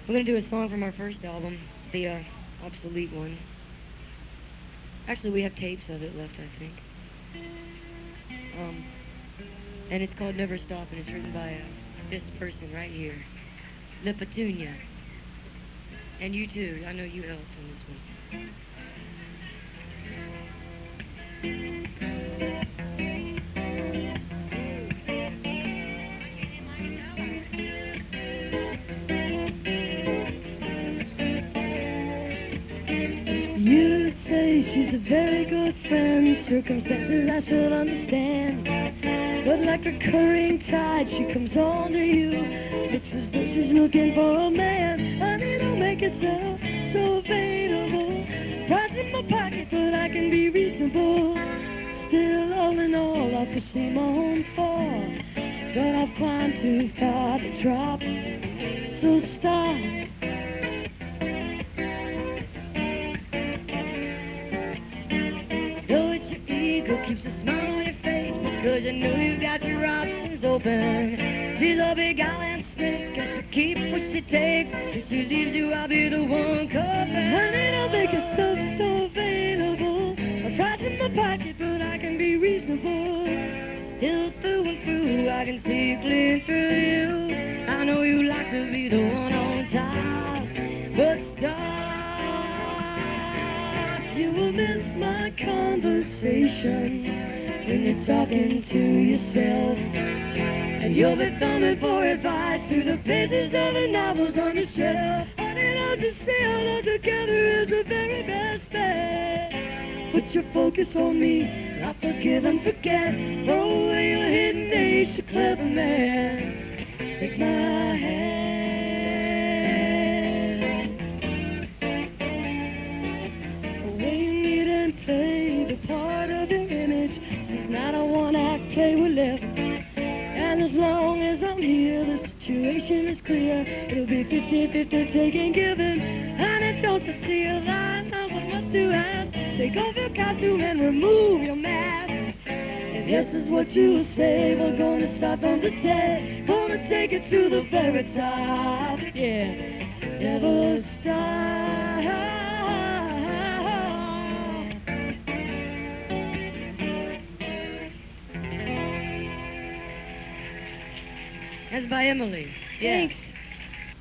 We're gonna do a song from our first album, the obsolete one. Actually, we have tapes of it left, I think. And it's called Never Stop, and it's written by this person right here, Le Petunia. And you too. I know you helped on this one. You say she's a very good friend, circumstances I should understand. But like a recurring tide, she comes on to you. Looks as though she's looking for a man. Honey, don't make yourself so available. Pride's in my pocket, but I can be reasonable. Still, all in all, I foresee my own fall. But I've climbed too far to drop. So stop. Though it's your ego keeps a smile on your face, because you know you've got your options open. She's a big island snake, and she'll keep what she takes. If she leaves you, I'll be the one covering. Honey, don't make yourself so available. My pride's in my pocket, but I can be reasonable. Still through and through, I can see clear through you. I know you like to be the one on top, but stop. You will miss my conversation when you're talking to yourself. And you'll be thumbing for advice through the pages of the novels on the shelf. Honey, don't just say our love together is the very best bet. Put your focus on me, I'll forgive and forget. Throw away your hidden ace, you clever man. Take my hand. Away you need and play the part of your image. This is not a one-act play we're left. And as long as I'm here, the situation is clear. It'll be 50-50 taking giving. Honey, don't you see a line of what must you ask? Take off your costume and remove your mask. If this is what you say, we're gonna start from the dead. Gonna take it to the very top. Yeah, never stop. That's by Emily. Yeah. Thanks.